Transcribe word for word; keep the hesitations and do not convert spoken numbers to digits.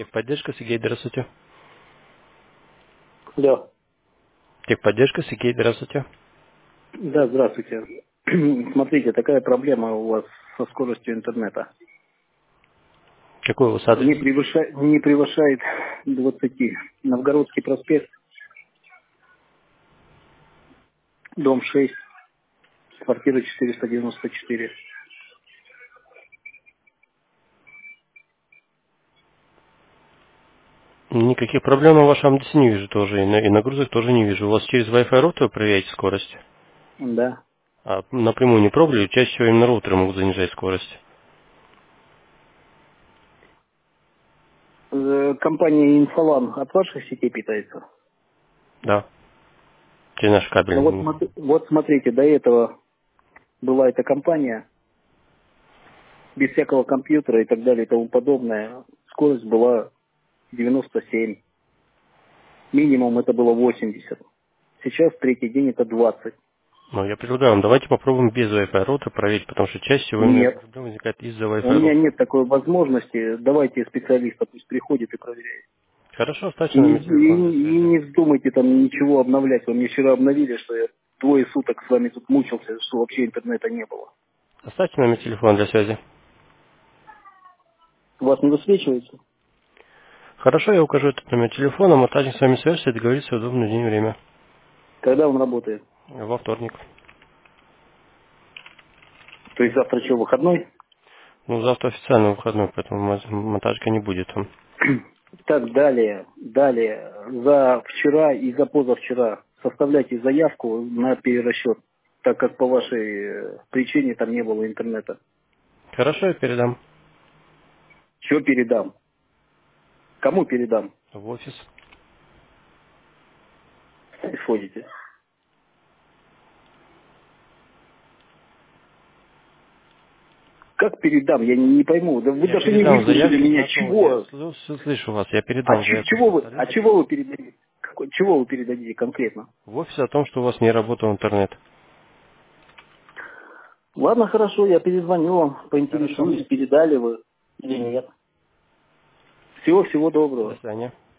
Техподдержка, Сергей, здравствуйте. Да. Техподдержка, Сергей, здравствуйте. Да, здравствуйте. Смотрите, такая проблема у вас со скоростью интернета. Какой у вас адрес? Не превышает, не превышает двадцати. Новгородский проспект, дом шесть, квартира четыреста девяносто четыре. Никаких проблем на вашем адресе не вижу тоже, и, на, и нагрузок тоже не вижу. У вас через Wi-Fi роутер проверяете скорость? Да. А напрямую не пробовали? Чаще всего именно роутеры могут занижать скорость. Э, Компания Инфолан от ваших сетей питается? Да, через наш Ну вот, кабель. смотри- вот смотрите, до этого была эта компания, без всякого компьютера и так далее и тому подобное. Скорость была девяносто семь. Минимум это было восемьдесят. Сейчас третий день это двадцать. Ну, я предлагаю вам, давайте попробуем без Wi-Fi роутера проверить, потому что чаще всего именно Нет. проблема возникает из-за У Wi-Fi меня роутера. нет такой возможности. Давайте специалиста пусть приходит и проверяет. Хорошо, оставьте И не, номер и телефона для не- и связи. не вздумайте там ничего обновлять. Вы мне вчера обновили, что я двое суток с вами тут мучился, что вообще интернета не было. Оставьте номер телефона для связи. У вас не высвечивается? Хорошо, я укажу этот номер телефона, мы также с вами свяжемся и договоримся в удобный день и время. Когда он работает? Во вторник. То есть завтра что, выходной? Ну, завтра официально выходной, поэтому мо- монтажка не будет там. Так, далее, далее. За вчера и за позавчера составляйте заявку на перерасчет, так как по вашей э, причине там не было интернета. Хорошо, я передам Что передам? Кому передам? в офис. Ходите. Как передам? Я не, не пойму. Да вы Я даже не передам выслушали заявку. меня. на то- Я Чего? слышу, всё слышу вас. Я А передам ч- заявку чего вы, а специалисту чего вы передадите? Какой- чего вы передадите конкретно? в офис о том, что у вас не работал интернет. Ладно, хорошо, я перезвоню вам, Хорошо. поинтересуюсь, передали вы или нет. Всего-всего До доброго. свидания.